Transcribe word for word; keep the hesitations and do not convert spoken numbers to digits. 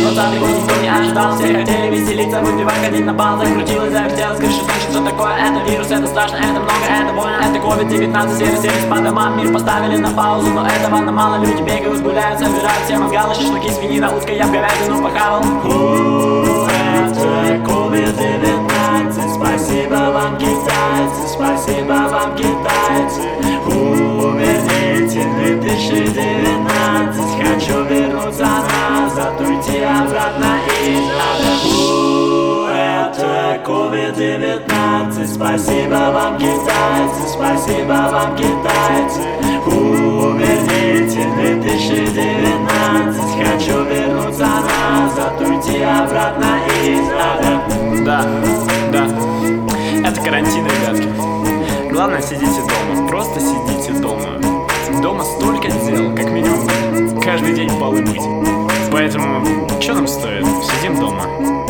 двадцатый год никто не ожидал. Все хотели веселиться, выпивать, ходить на бал. Закрутилось, завертелось, крыша сносит. Что такое? Это вирус, это страшно, это много, это больно. Это ковид девятнадцать, сервис, сервис по домам. Мир поставили на паузу, но этого на мало. Люди бегают, гуляют, собирают все мозгалы. Шашлыки, свинина, узкая, я в говядину похавал. Это ковид девятнадцать. Спасибо вам, китайцы, спасибо вам, китайцы. Умерните, две тысячи девятнадцать. Хочу вернуться назад, уйти обратно и надо. Это ковид девятнадцать. Спасибо вам, китайцы, спасибо вам, китайцы. Умерните, две тысячи девятнадцать. Хочу вернуться назад, уйти обратно и надо. Да, да, это карантин, ребятки. Главное, сидите дома, просто сидите дома. Дома столько дел, как минимум каждый день полы мыть. Поэтому, что нам стоит? Сидим дома.